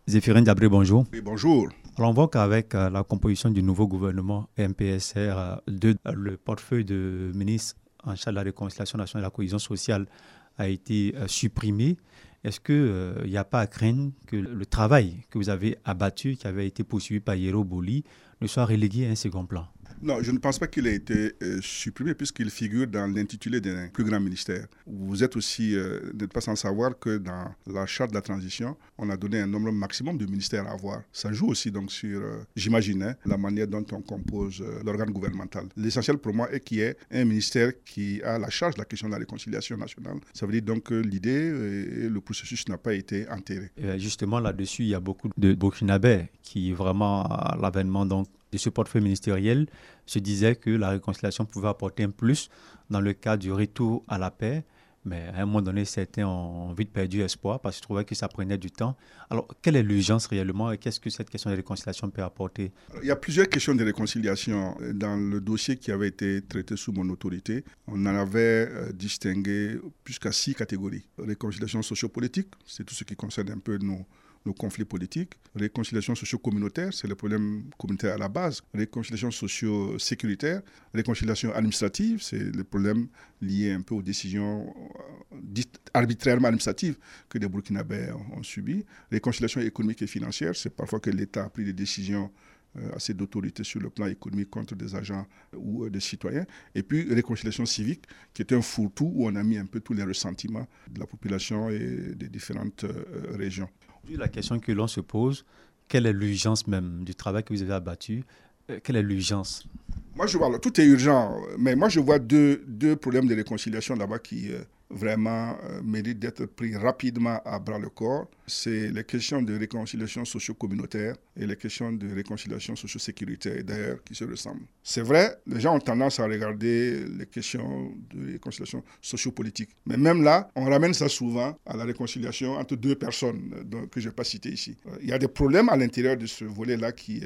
Zéphirin Diabré, bonjour. Oui, bonjour. Alors on voit qu'avec la composition du nouveau gouvernement MPSR, le portefeuille de ministre en charge de la réconciliation nationale et de la cohésion sociale a été supprimé. Est-ce qu'il n'y a pas à craindre que le travail que vous avez abattu, qui avait été poursuivi par Yero Boli, ne soit relégué à un second plan? Non, je ne pense pas qu'il ait été supprimé puisqu'il figure dans l'intitulé d'un plus grand ministère. Vous êtes aussi, n'êtes pas sans savoir que dans la charte de la transition, on a donné un nombre maximum de ministères à avoir. Ça joue aussi donc sur, j'imaginais, la manière dont on compose l'organe gouvernemental. L'essentiel pour moi est qu'il y ait un ministère qui a la charge de la question de la réconciliation nationale. Ça veut dire donc que l'idée et le processus n'a pas été enterré. Justement, là-dessus, il y a beaucoup de Burkinabés qui, vraiment, à l'avènement donc de ce portefeuille ministériel, se disaient que la réconciliation pouvait apporter un plus dans le cadre du retour à la paix. Mais à un moment donné, certains ont vite perdu espoir parce qu'ils trouvaient que ça prenait du temps. Alors, quelle est l'urgence réellement et qu'est-ce que cette question de réconciliation peut apporter? Il y a plusieurs questions de réconciliation dans le dossier qui avait été traité sous mon autorité. On en avait distingué jusqu'à 6 catégories. Réconciliation sociopolitique, c'est tout ce qui concerne un peu nos conflits politiques. Réconciliation socio-communautaire, c'est le problème communautaire à la base. Réconciliation socio-sécuritaire. Réconciliation administrative, c'est le problème lié un peu aux décisions dites arbitrairement administratives que les Burkinabés ont subies. Réconciliation économique et financière, c'est parfois que l'État a pris des décisions assez d'autorité sur le plan économique contre des agents ou des citoyens. Et puis réconciliation civique, qui est un fourre-tout où on a mis un peu tous les ressentiments de la population et des différentes régions. La question que l'on se pose, quelle est l'urgence même du travail que vous avez abattu? Quelle est l'urgence? Moi, je vois, alors, tout est urgent, mais moi, je vois deux problèmes de réconciliation là-bas qui vraiment méritent d'être pris rapidement à bras le corps. C'est les questions de réconciliation socio-communautaire et les questions de réconciliation socio-sécuritaire, d'ailleurs, qui se ressemblent. C'est vrai, les gens ont tendance à regarder les questions de réconciliation socio-politique. Mais même là, on ramène ça souvent à la réconciliation entre deux personnes que je n'ai pas citées ici. Il y a des problèmes à l'intérieur de ce volet-là qui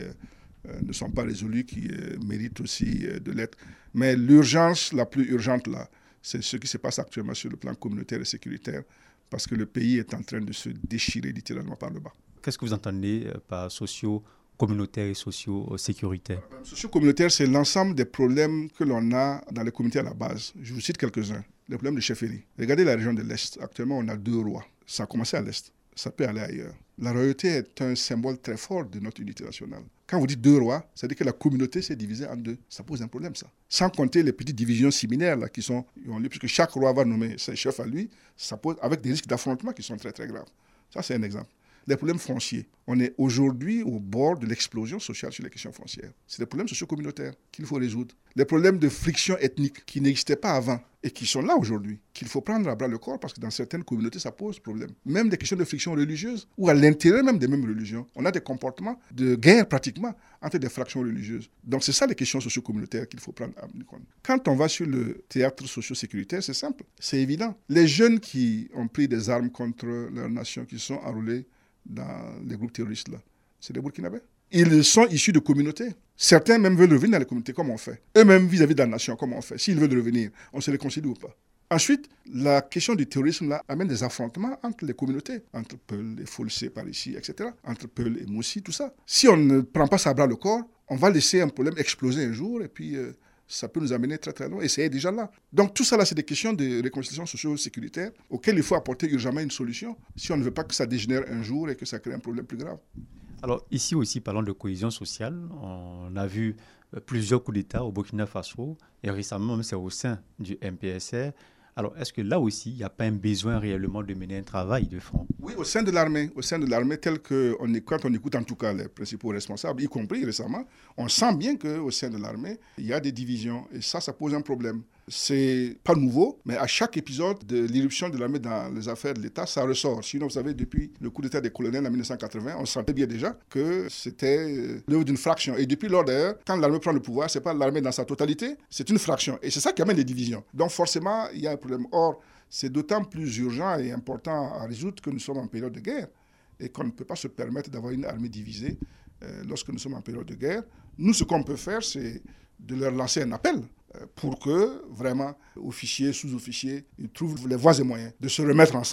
ne sont pas résolus, qui méritent aussi de l'être. Mais l'urgence la plus urgente là, c'est ce qui se passe actuellement sur le plan communautaire et sécuritaire, parce que le pays est en train de se déchirer littéralement par le bas. Qu'est-ce que vous entendez par socio-communautaire et socio-sécuritaire? Socio-communautaire, c'est l'ensemble des problèmes que l'on a dans les communautés à la base. Je vous cite quelques-uns. Les problèmes de chefferie. Regardez la région de l'Est. Actuellement, on a 2 rois. Ça a commencé à l'Est. Ça peut aller ailleurs. La royauté est un symbole très fort de notre unité nationale. Quand vous dites 2 rois, ça veut dire que la communauté s'est divisée en 2. Ça pose un problème, ça. Sans compter les petites divisions similaires là, qui ont lieu, puisque chaque roi va nommer ses chefs à lui, ça pose avec des risques d'affrontement qui sont très, très graves. Ça, c'est un exemple. Les problèmes fonciers. On est aujourd'hui au bord de l'explosion sociale sur les questions foncières. C'est des problèmes socio-communautaires qu'il faut résoudre. Les problèmes de friction ethnique qui n'existaient pas avant et qui sont là aujourd'hui, qu'il faut prendre à bras le corps parce que dans certaines communautés, ça pose problème. Même des questions de friction religieuse ou à l'intérieur même des mêmes religions. On a des comportements de guerre pratiquement entre des fractions religieuses. Donc c'est ça les questions socio-communautaires qu'il faut prendre à compte. Quand on va sur le théâtre socio-sécuritaire, c'est simple, c'est évident. Les jeunes qui ont pris des armes contre leur nation, qui sont enrôlés dans les groupes terroristes là, c'est des Burkinabés. Ils sont issus de communautés. Certains même veulent revenir dans les communautés comme on fait. Eux-mêmes vis-à-vis de la nation comme on fait. S'ils veulent revenir, on se réconcilie ou pas. Ensuite, la question du terrorisme là amène des affrontements entre les communautés, entre Peul et Folsé par ici, etc., entre Peul et Moussi, tout ça. Si on ne prend pas ça à bras le corps, on va laisser un problème exploser un jour et puis ça peut nous amener très très loin et c'est déjà là. Donc tout ça là, c'est des questions de réconciliation socio-sécuritaire auxquelles il faut apporter urgemment une solution si on ne veut pas que ça dégénère un jour et que ça crée un problème plus grave. Alors ici aussi, parlant de cohésion sociale, on a vu plusieurs coups d'État au Burkina Faso et récemment même c'est au sein du MPSR. Alors, est-ce que là aussi, il n'y a pas un besoin réellement de mener un travail de fond? Oui, au sein de l'armée, tel que quand on écoute en tout cas les principaux responsables, y compris récemment, on sent bien qu'au sein de l'armée, il y a des divisions et ça pose un problème. C'est pas nouveau, mais à chaque épisode de l'irruption de l'armée dans les affaires de l'État, ça ressort. Sinon, vous savez, depuis le coup d'État des colonels en 1980, on sentait bien déjà que c'était l'œuvre d'une fraction. Et depuis lors, d'ailleurs, quand l'armée prend le pouvoir, c'est pas l'armée dans sa totalité, c'est une fraction. Et c'est ça qui amène les divisions. Donc forcément, il y a un problème. Or, c'est d'autant plus urgent et important à résoudre que nous sommes en période de guerre et qu'on ne peut pas se permettre d'avoir une armée divisée lorsque nous sommes en période de guerre. Nous, ce qu'on peut faire, c'est de leur lancer un appel pour que, vraiment, officiers, sous-officiers, ils trouvent les voies et moyens de se remettre ensemble.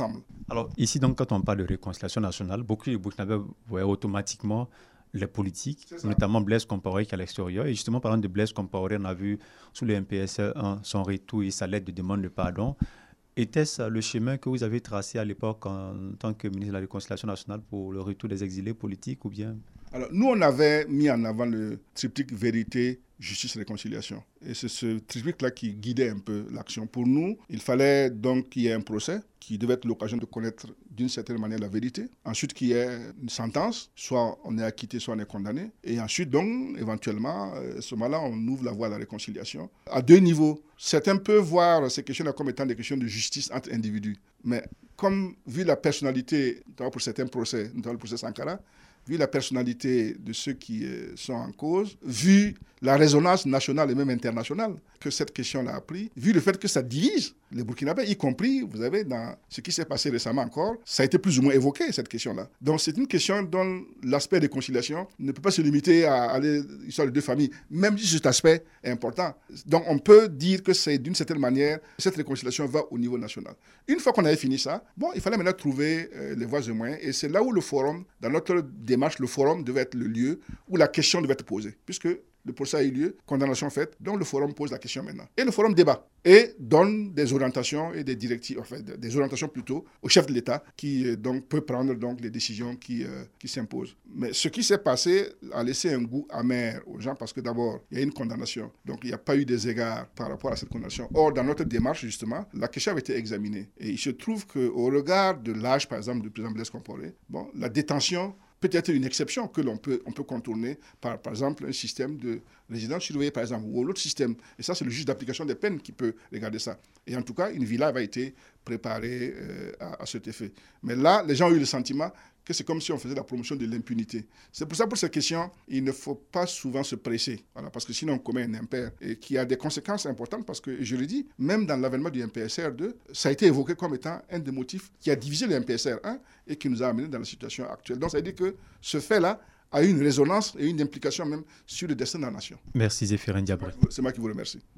Alors ici, donc, quand on parle de réconciliation nationale, beaucoup de Burkinabés voyaient automatiquement les politiques, notamment Blaise Compaoré qui est à l'extérieur. Et justement, parlant de Blaise Compaoré, on a vu sous le MPSR 1 son retour et sa lettre de demande de pardon. Était-ce le chemin que vous avez tracé à l'époque en tant que ministre de la Réconciliation nationale pour le retour des exilés politiques ou bien? Alors, nous, on avait mis en avant le triptyque vérité, justice, réconciliation. Et c'est ce triptyque-là qui guidait un peu l'action. Pour nous, il fallait donc qu'il y ait un procès qui devait être l'occasion de connaître d'une certaine manière la vérité. Ensuite, qu'il y ait une sentence, soit on est acquitté, soit on est condamné. Et ensuite, donc, éventuellement, à ce moment-là, on ouvre la voie à la réconciliation. À deux niveaux. Certains peuvent voir ces questions-là comme étant des questions de justice entre individus. Mais comme, vu la personnalité, notamment pour certains procès, notamment le procès Sankara, vu la personnalité de ceux qui sont en cause, vu la résonance nationale et même internationale que cette question-là a pris, vu le fait que ça divise les Burkinabés, y compris, vous savez, dans ce qui s'est passé récemment encore, ça a été plus ou moins évoqué, cette question-là. Donc c'est une question dont l'aspect réconciliation ne peut pas se limiter à aller histoire de deux familles, même si cet aspect est important. Donc on peut dire que c'est d'une certaine manière, cette réconciliation va au niveau national. Une fois qu'on avait fini ça, bon, il fallait maintenant trouver les voies et moyens, et c'est là où le forum, dans notre démarche, le forum devait être le lieu où la question devait être posée, puisque le procès a eu lieu, condamnation faite, donc le forum pose la question maintenant. Et le forum débat et donne des orientations et des directives, enfin des orientations plutôt au chef de l'État qui donc peut prendre donc les décisions qui s'imposent. Mais ce qui s'est passé a laissé un goût amer aux gens parce que d'abord, il y a une condamnation. Donc il n'y a pas eu des égards par rapport à cette condamnation. Or, dans notre démarche, justement, la question avait été examinée. Et il se trouve qu'au regard de l'âge, par exemple, du président Blaise Compaoré, bon, la détention peut-être une exception que on peut contourner par exemple, un système de résidence surveillée, par exemple, ou un autre système. Et ça, c'est le juge d'application des peines qui peut regarder ça. Et en tout cas, une villa avait été préparée à cet effet. Mais là, les gens ont eu le sentiment que c'est comme si on faisait la promotion de l'impunité. C'est pour ça, pour cette question, il ne faut pas souvent se presser, voilà, parce que sinon on commet un impair et qui a des conséquences importantes parce que, je le dis, même dans l'avènement du MPSR2, ça a été évoqué comme étant un des motifs qui a divisé le MPSR1 et qui nous a amenés dans la situation actuelle. Donc ça veut dire que ce fait-là a eu une résonance et une implication même sur le destin de la nation. Merci Zéphirin Diabré. C'est moi qui vous remercie.